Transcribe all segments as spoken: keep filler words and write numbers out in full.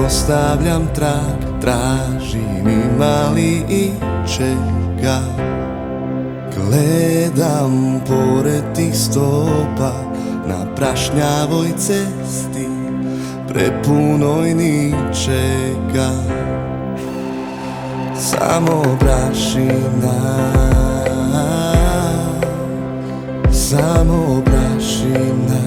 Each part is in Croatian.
ostavljam trag, tražim ima li ičega. Gledam pored tih stopa na prašnjavoj cesti, prepunoj ničega. Samo prašina, samo prašina.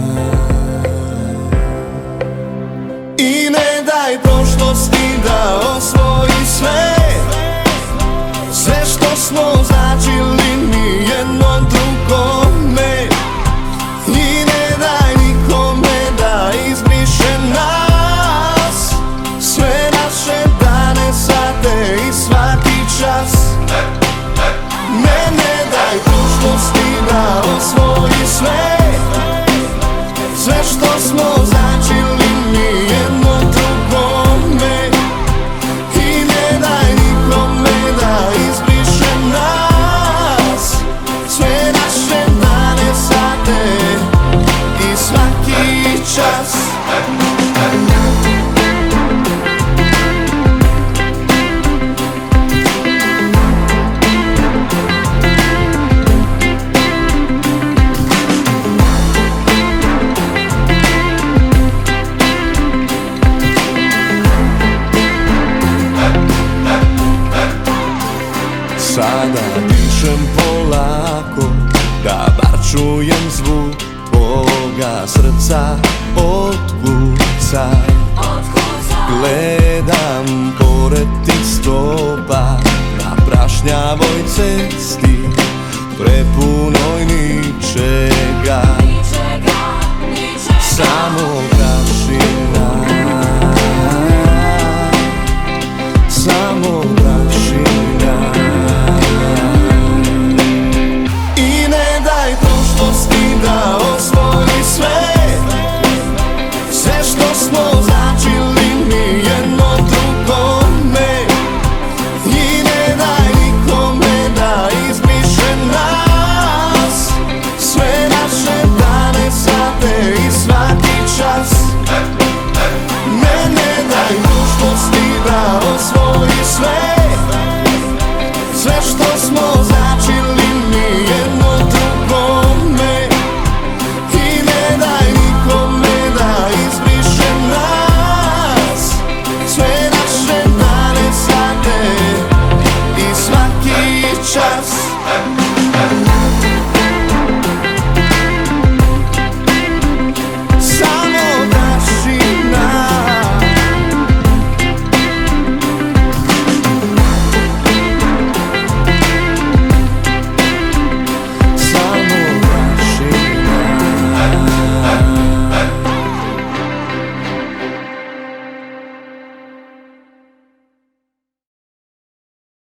I ne daj prošlosti da osvoji sve, sve što smo začeli mi jedno drugome. I ne daj nikome da izbriše nas, sve naše dane, sate i svaki čas. Ne, ne daj prošlosti da osvoji sve, sve što smo začeli mi jedno drugome. I ne daj nikome da izbriše nas, sve naše dane, sate i svaki čas. Sada dišem polako, da bar čujem zvuk tvoga srca otkuca. Gledam pored tih stopa na prašnjavoj cesti, prepunoj ničega. Samo